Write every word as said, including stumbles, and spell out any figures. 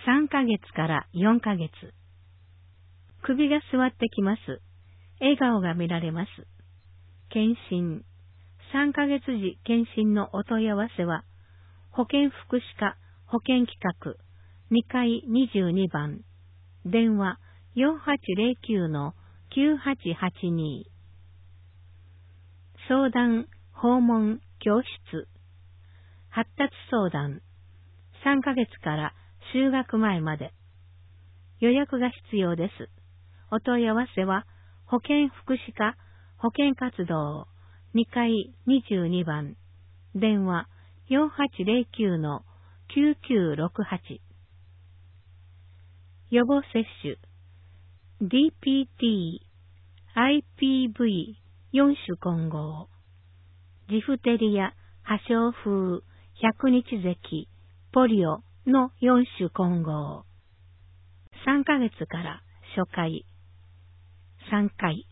さんかげつからよんかげつ。首が座ってきます。笑顔が見られます。検診。さんかげつ時検診のお問い合わせは、保健福祉課保健企画にかいにじゅうにばん、電話 よんはちゼロきゅうのきゅうはちはちに。相談、訪問、教室。発達相談。さんかげつから就学前まで。予約が必要です。お問い合わせは、保健福祉課保健活動にかいにじゅうにばん、電話 よんはちゼロきゅうのきゅうきゅうろくはち。予防接種 ディーピーティー、アイピーブイよん種混合、ジフテリア、破傷風、百日咳、ポリオのよん種混合。さんかげつから初回、さんかい。